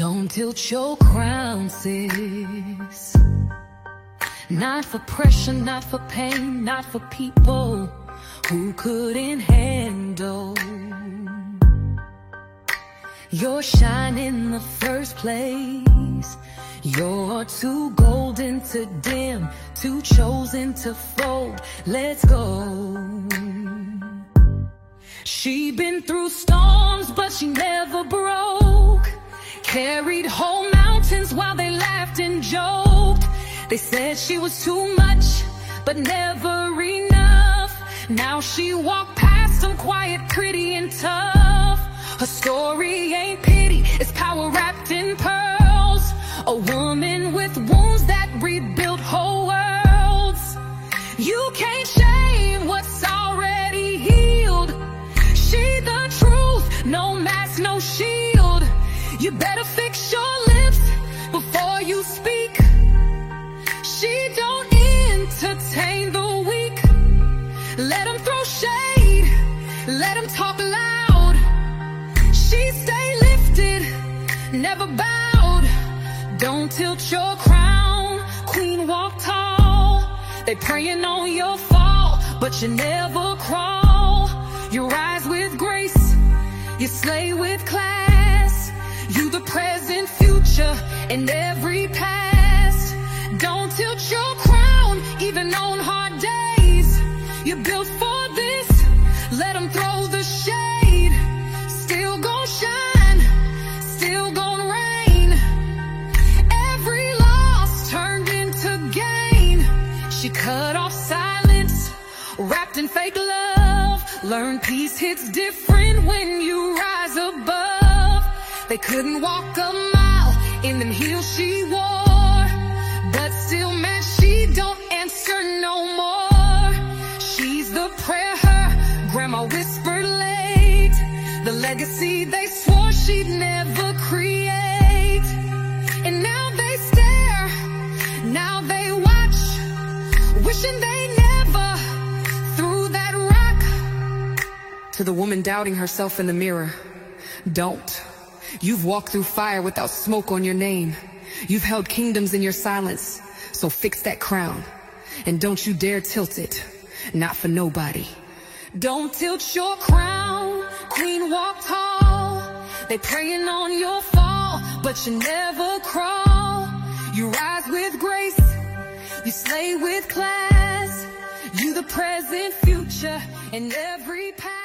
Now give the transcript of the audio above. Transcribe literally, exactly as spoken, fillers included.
Don't tilt your crown, sis. Not for pressure, not for pain, not for people who couldn't handle your shine in the first place. You're too golden to dim, too chosen to fold. Let's go. She been through storms, but she never broke. Carried whole mountains while they laughed and joked. They said she was too much, but never enough. Now she walked past them quiet, pretty and tough. Her story ain't pity, it's power wrapped in pearls. A woman with wounds that rebuilt whole worlds. You can't shame what's already healed. She the truth, no mask, no shield. You better fix your lips before you speak. She don't entertain the weak. Let them throw shade, let them talk loud. She stay lifted, never bowed. Don't tilt your crown, queen, walk tall. They praying on your fall, but you never crawl. You rise with grace, you slay with class. You the present, future, and every past. Don't tilt your crown, even on hard days. You're built for this, let them throw the shade. Still gon' shine, still gon' reign. Every loss turned into gain. She cut off silence, wrapped in fake love. Learn peace hits different when you rise above. They couldn't walk a mile in them heels she wore, but still, man, she don't answer no more. She's the prayer her grandma whispered late, the legacy they swore she'd never create. And now they stare, now they watch, wishing they never threw that rock. To the woman doubting herself in the mirror, don't. You've walked through fire without smoke on your name. You've held kingdoms in your silence, so fix that crown. And don't you dare tilt it, not for nobody. Don't tilt your crown, queen, walk tall. They praying on your fall, but you never crawl. You rise with grace, you slay with class. You the present, future, and every past.